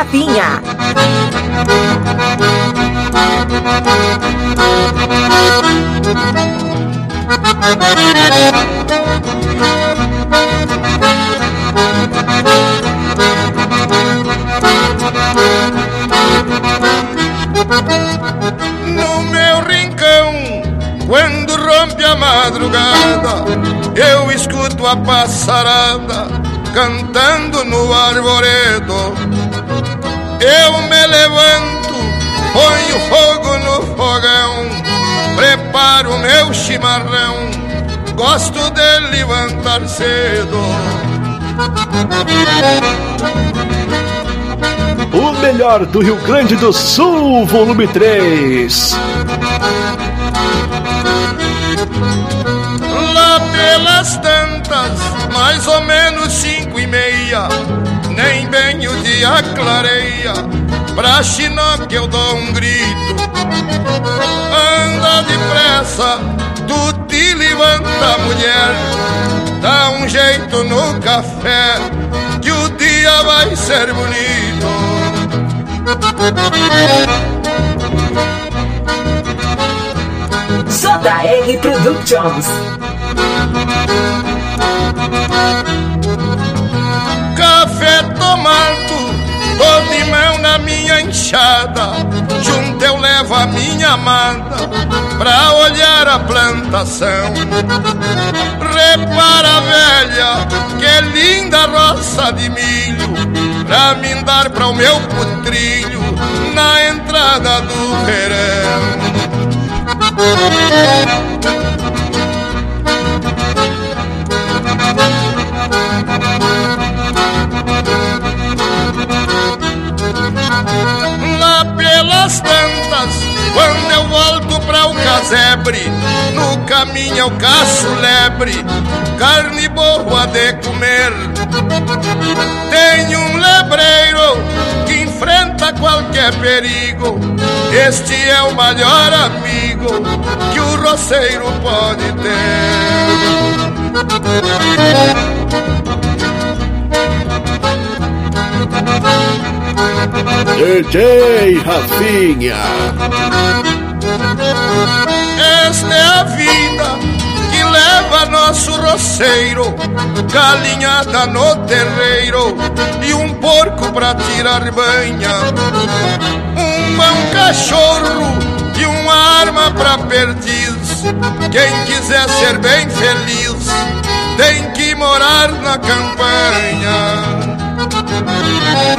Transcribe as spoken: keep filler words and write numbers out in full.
Rafinha. No meu rincão, quando rompe a madrugada, eu escuto a passarada cantando no arvoredo. Eu me levanto, ponho fogo no fogão, preparo meu chimarrão, gosto de levantar cedo. O melhor do Rio Grande do Sul, volume três. Lá pelas tantas, mais ou menos cinco e meia, nem bem o dia clareia, pra Chinó que eu dou um grito. Anda depressa, tu te levanta, mulher, dá um jeito no café, que o dia vai ser bonito. J R Productions. Café tomado, tô de mão na minha enxada, junto eu levo a minha amada pra olhar a plantação. Repara, velha, que linda roça de milho, pra me dar pra o meu putrilho na entrada do verão. Lá pelas tantas, quando eu volto pra o casebre, no caminho eu caço lebre, carne boa de comer. Tenho um lebreiro que enfrenta qualquer perigo, este é o maior amigo que o roceiro pode ter. D J Rafinha. Esta é a vida que leva nosso roceiro, galinhada no terreiro e um porco pra tirar banha, um bom cachorro e uma arma pra perdiz. Quem quiser ser bem feliz tem que morar na campanha.